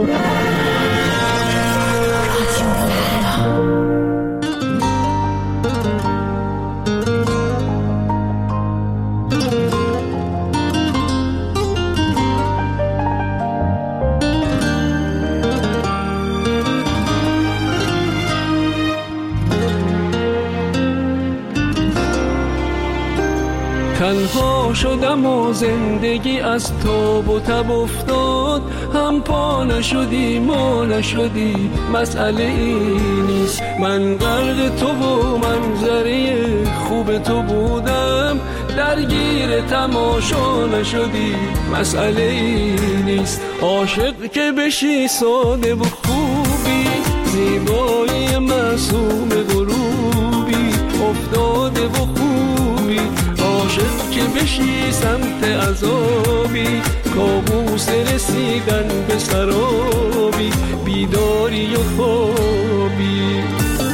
تنها شدم و زندگی از تاب و تب افتاد، هم پا نشدی ما نشدی، مسئله ای نیست. من غرق تو و منظره خوب تو بودم، درگیر تماشا نشدی، مسئله ای نیست. عاشق که بشی ساده و خوبی، زیبایی معصوم غروبی، افتاده و خوبی. عاشق که بشی سمت عذابی، کابوس رسیدن به سرابی، بیداری و خوابی.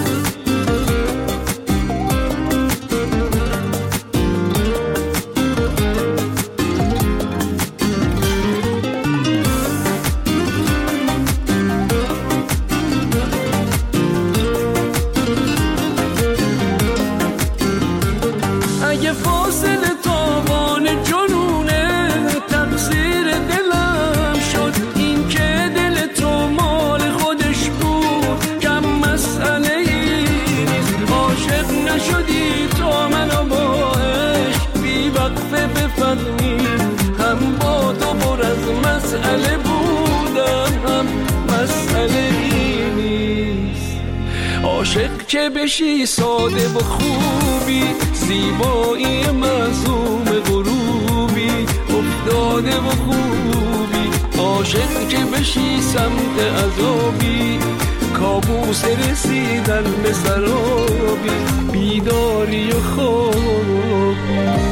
اگه فاصله تاوان جنونه، تقصیر دلم شد این که دل تو مال خودش بود، کم مسئله ای نیست. عاشق نشدی تا منو با عشق بی وقفه بفهمی، هم با تو پر از مسئله بودم، هم مسئله ای نیست. عاشق که بشی ساده و خوبی، زیبایی معصوم غروبی، افتاده و خوبی. عاشق که بشی سمت عذابی، کابوس رسیدن به سرابی، بیداری و خوابی.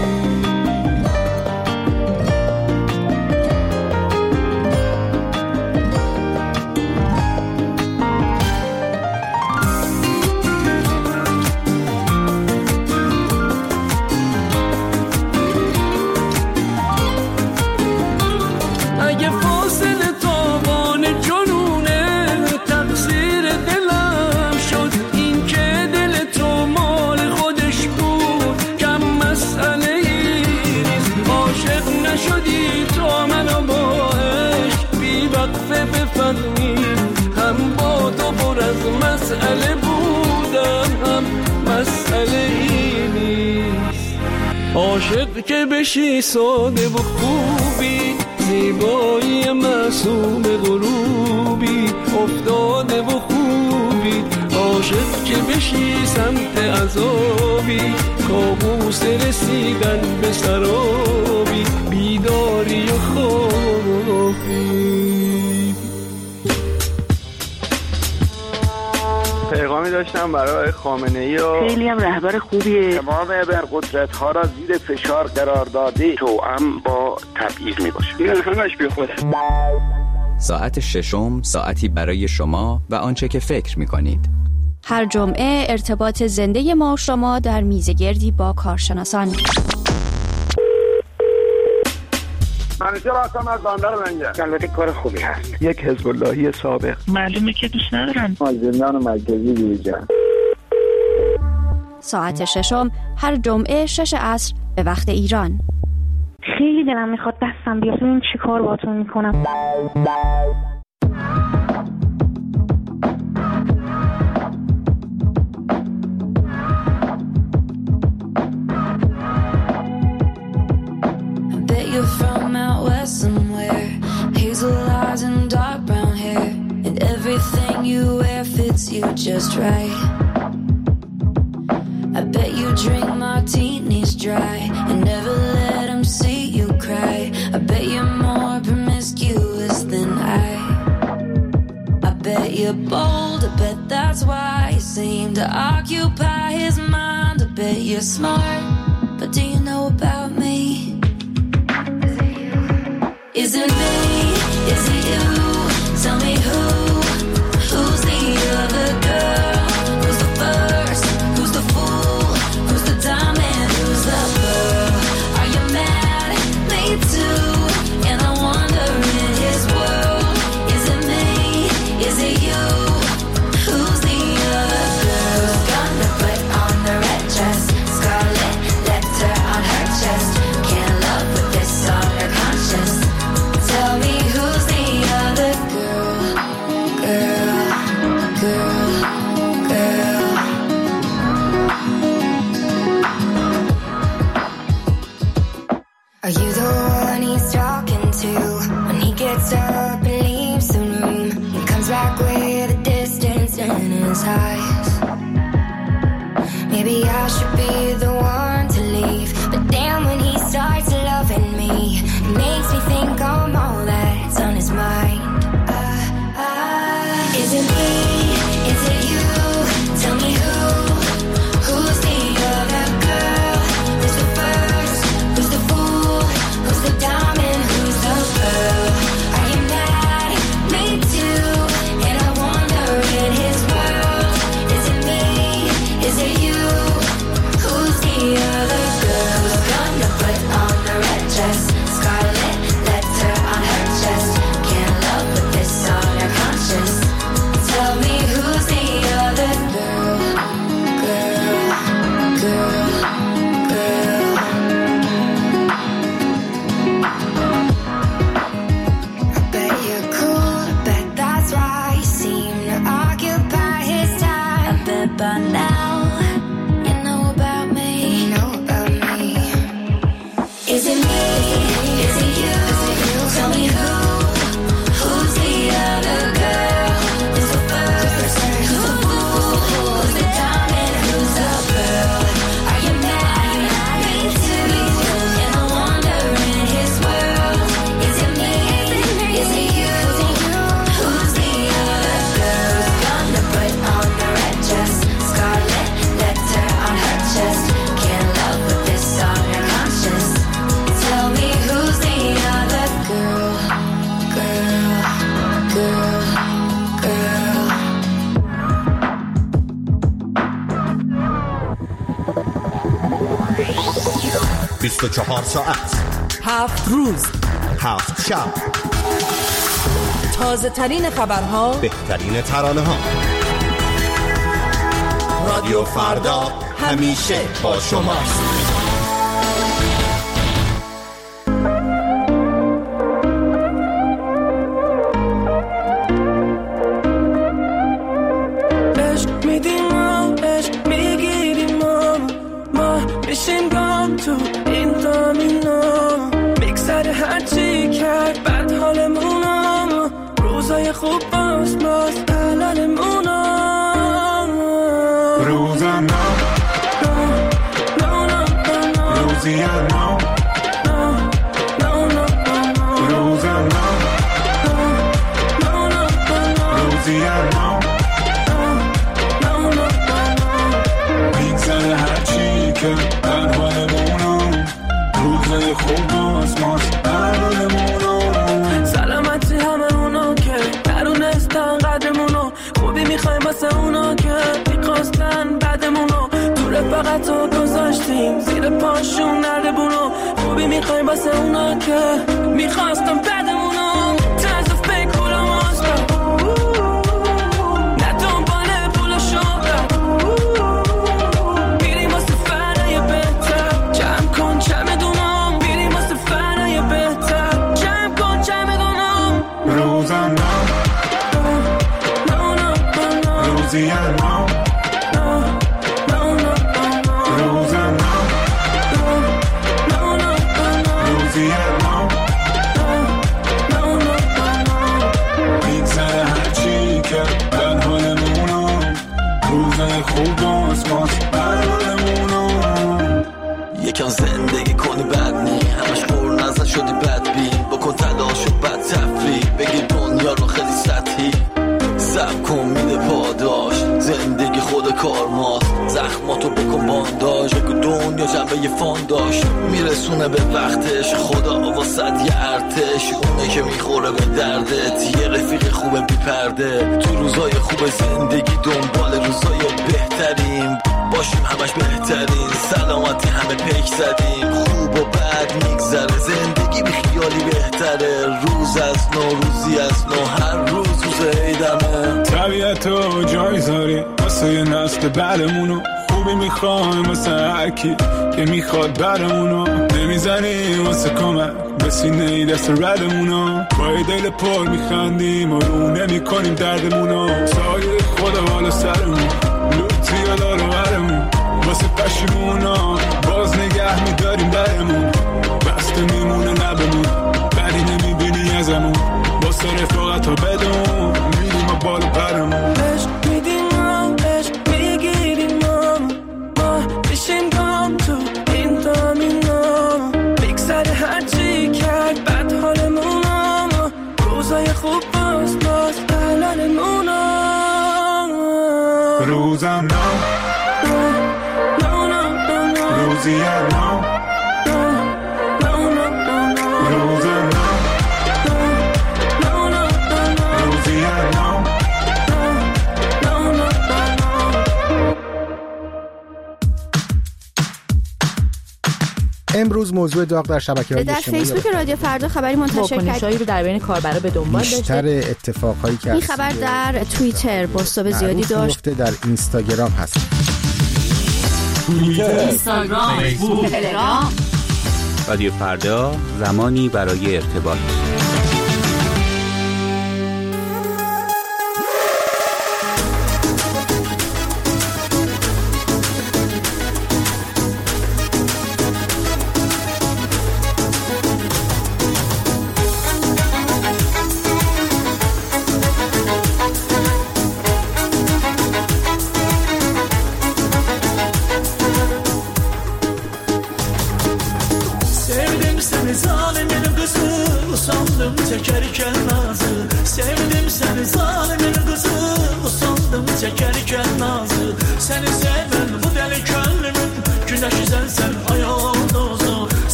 اگه فاصله تاوان جنونه، تقصیر دلم شد این که دل تو مال خودش بود، کم مسئله ای نیست. عاشق نشدی تا منو با عشق بی وقفه بفهمی، هم با تو پر از مسئله بودم، هم مسئله ای نیست. عاشق که بشی ساده و خوبی، زیبایی معصوم غروبی، افتاده و خوبی. عاشق که بشی سمت عذابی، کابوس رسیدن به سرابی، بیداری و خوابی. پیغامی داشتم برای خامنه‌ای و خیلی هم رهبر خوبیه. تمام ابرقدرت‌ها را زیر فشار قرار داده، توأم با تبعیض میباشه. این همش بیخوده. ساعت ششم، ساعتی برای شما و آنچه که فکر میکنید. هر جمعه ارتباط زنده ما و شما در میزگردی با کارشناسان. منیژه راستم از بندر منجه. البته کار خوبی هست. یک حزب اللهی سابق. معلومه که دوست ندارن. زندان مرکزی دیجا. ساعت ششم هر جمعه 6 عصر به وقت ایران. خیلی دلم میخواد دستم بیاد ببین چی کار باهاتون میکنم. From out west somewhere, hazel eyes and dark brown hair, and everything you wear fits you just right. I bet you drink martinis dry and never let them see you cry. I bet you're more promiscuous than I bet you're bold, I bet that's why you seem to occupy his mind. I bet you're smart, but do you know about me? Is it me? Is it you? Tell me who's the other girl? Who's the first? Who's the fool? Who's the diamond? Who's the pearl? Are you mad? Me too. And I wonder in his world, is it me? 24 ساعت 7 روز 7 شب، تازه ترین خبرها، بهترین ترانه ها. رادیو فردا همیشه با شماست. عشق میدیم و عشق میگیریم ما بشیم گام تو این دامینا، میگذره هرچی کرد بد حالمونا، روزای خوب باز حلالمونا، روزم روزی ما روزم روزی ما میگذره هرچی که بد حالمونا، روزای خوب باز حلالمونا، سلامتی همه اونا که درونستن قدرمونو، خوبی میخوایم واسه اونا که میخواستن بعدمونو، تو رفاقت رو گذاشتیم زیر پاشون نردبونو، خوبی میخوایم واسه اونا که میخواستن بعدمونو، طرز فکر و ماست نه دنبال پول و شهرت، میریم واسه فرای بهتر، جمع کن چمدونم، میریم واسه فرای بهتر، جمع کن چمدونم، روزم روزی ما روزم روزی ما میگذره هرچی که بد حالمونو، روزای خوب باز حلالمونو، یکم زندگی کنی بد نی، همش خور نزد شدی بدبین، بکن تلاش و بد تفریح، بگی دنیا رو خیلی سطحی، سب کن میده پاداش، زندگی خود کارماست، زخماتو بکن بانداژ، بگو دنیا جنبه یه فانداش، میرسونه به وقتش، خدا واسد یه ارتش، اونه که میخوره به دردت، یه رفیق خوبه بی پرده، تو روزای خوب زندگی دنبال روزای بهترین، باشیم همش بهترین، سلامتی همه پیک زدیم، خوب و بد میگذره، زندگی بی خیالی بهتره، روز از نو روزی از نو، هر روز عیدمه، طبیعتو جای زاری واسه یه نسل بعدمونو، خوبی میخوایم واسه هرکی که میخواد برمونو، نمیزنی واسه کمک به سینه دست ردمونو، با یه دل پر میخندیم و رو نمیکنیم دردمونو، سایه خدا بالا سرمون، لوتی و دارو برمون، واسه پشیمونا باز نگه میداریم درمون، بسته میمونه لبمون، بری نمیبینی ازمون، واسه رفاقت ها بدون میریم و بالا برمون، عشق میدیم و عشق میگیریم ما بشیم گام تو این دامینا، میگذره هرچی کرد بد حالمونا، روزای خوب باز حلالمونا، روزم روزی ما روزم روزی ما. امروز موضوع داغ در شبکه‌های اجتماعی در فیسبوک رادیو فردا خبری منتشر کرد، رو در بین کاربرا به دنبال داشته، بیشتر اتفاقهایی که این خبر در توییتر بازتاب زیادی داشت، در اینستاگرام هست، اینستاگرام، فیسبوک، تلگرام. رادیو فردا، زمانی برای ارتباط.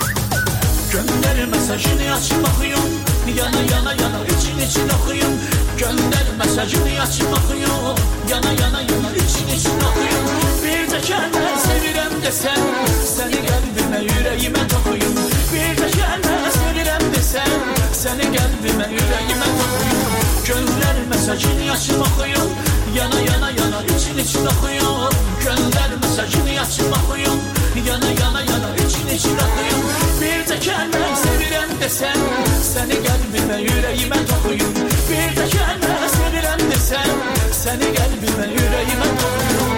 Gözlerime saçını açıp bakıyorum, yana yana yana için için okuyum. Gönder mesajını açıp bakıyor. Yana yana yana için akıyor. Bir de gelme sevirem desen, seni kalbime yüreğime dokuyum. Bir de gelme sevirem desen, seni kalbime yüreğime dokuyum. Gönder mesajını açıp bakıyor. Yana yana yana için akıyor. Gönder mesajını açıp bakıyor. Yana yana yana için akıyor. Bir de gelme sevirem desen, seni kalbime yüreğime dokuyum. Bir de gelme sevirem desen, seni kalbime yüreğime dokuyum.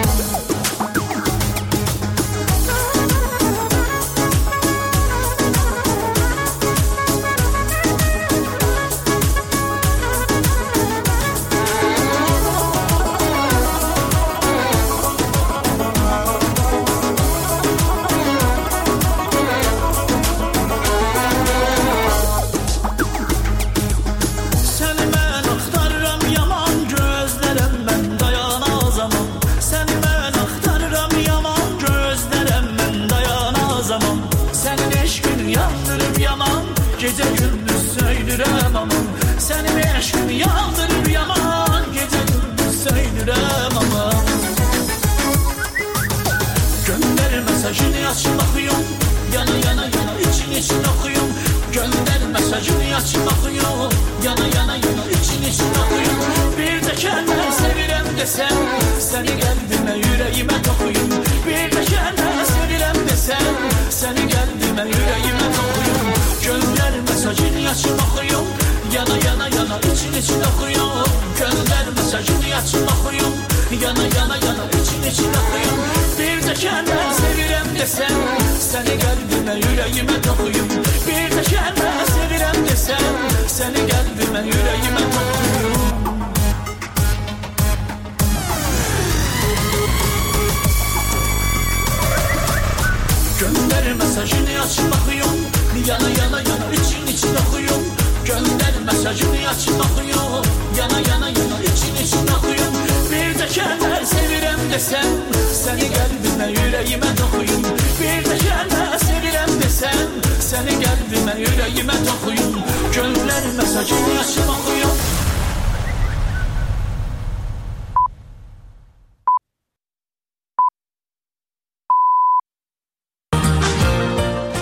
Gece gündüz söylürem aman, senin eşkin yandırır yaman. Gece gündüz söylürem aman. Gönder mesajını açıp bakıyorum. Yana yana yana için akıyorum. Gönder mesajını açıp bakıyorum. Yana yana yana için akıyorum. Bir de gelme sevirem desem, seni kalbime yüreğime dokuyum. Bir de gelme sevirem desem, seni kalbime yüreğime dokuyum. Gönder mesajını açıp bakıyorum. Yana yana yana için akıyorum. Gönder mesajını açıp bakıyorum. Yana yana yana için akıyorum. Bir de gelme sevirem desem, seni kalbime yüreğime dokuyum. Bir de gelme sevirem desem, seni kalbime yüreğime dokuyum. Gönder mesajını açıp bakıyorum. Yana yana yana için akıyorum. Gönder mesajını açıp bakıyorum. Yana yana yana için akıyorum. Bir de gelme sevirem desem, seni kalbime yüreğime dokuyum. Bir de gelme